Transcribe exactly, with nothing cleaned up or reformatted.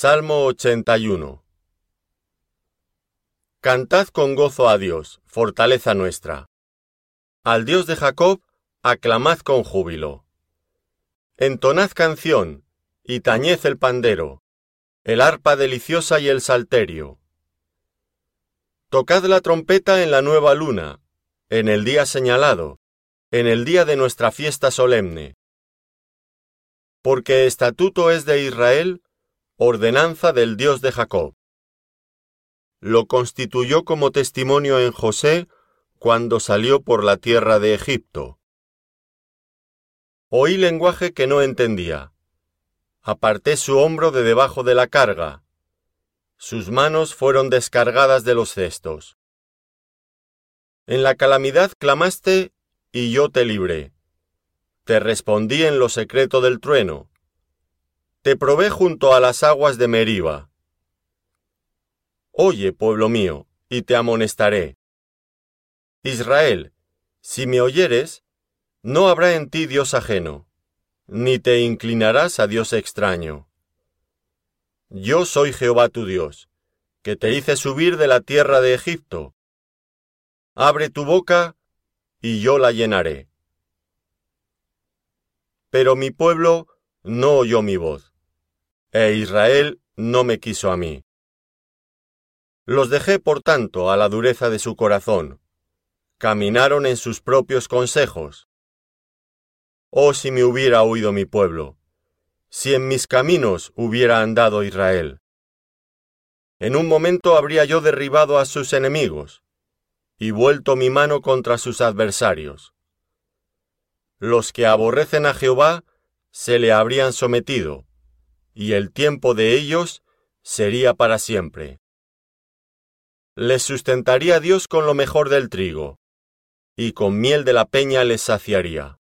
Salmo ochenta y uno. Cantad con gozo a Dios, fortaleza nuestra. Al Dios de Jacob, aclamad con júbilo. Entonad canción, y tañed el pandero, el arpa deliciosa y el salterio. Tocad la trompeta en la nueva luna, en el día señalado, en el día de nuestra fiesta solemne. Porque estatuto es de Israel, ordenanza del Dios de Jacob. Lo constituyó como testimonio en José cuando salió por la tierra de Egipto. Oí lenguaje que no entendía. Aparté su hombro de debajo de la carga. Sus manos fueron descargadas de los cestos. En la calamidad clamaste, y yo te libré. Te respondí en lo secreto del trueno. Te probé junto a las aguas de Meriba. Oye, pueblo mío, y te amonestaré. Israel, si me oyeres, no habrá en ti Dios ajeno, ni te inclinarás a Dios extraño. Yo soy Jehová tu Dios, que te hice subir de la tierra de Egipto. Abre tu boca, y yo la llenaré. Pero mi pueblo no oyó mi voz, e Israel no me quiso a mí. Los dejé, por tanto, a la dureza de su corazón. Caminaron en sus propios consejos. Oh, si me hubiera oído mi pueblo, si en mis caminos hubiera andado Israel. En un momento habría yo derribado a sus enemigos, y vuelto mi mano contra sus adversarios. Los que aborrecen a Jehová se le habrían sometido, y el tiempo de ellos sería para siempre. Les sustentaría Dios con lo mejor del trigo, y con miel de la peña les saciaría.